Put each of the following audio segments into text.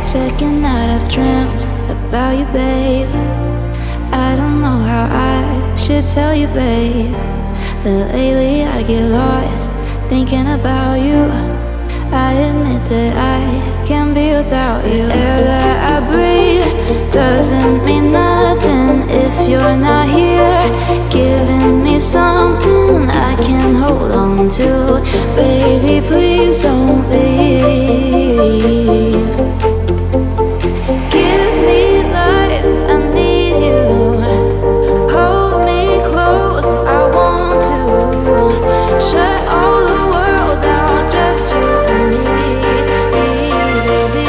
Second night I've dreamt about you, babe. I don't know how I should tell you, babe, that lately I get lost thinking about you. I admit that I can't be without you. The air that I breathe doesn't mean nothing if you're not here, giving me something I can hold on to. Baby, please don't leave. Give me life, I need you. Hold me close, I want to. Shut all the world down, just you and me, baby.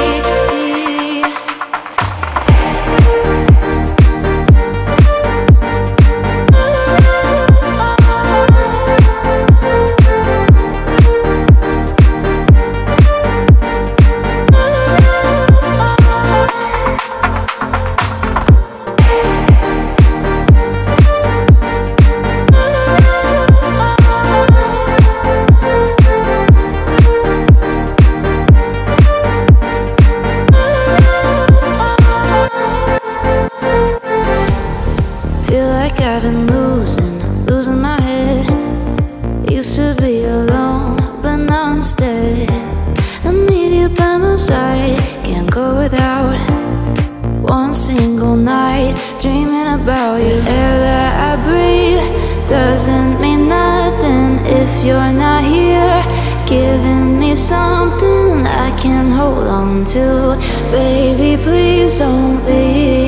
Feel like I've been losing my head. Used to be alone, but now instead I need you by my side. Can't go without one single night dreaming about you. Air that I breathe doesn't mean nothing if you're not here, giving me something I can hold on to. Baby, please don't leave.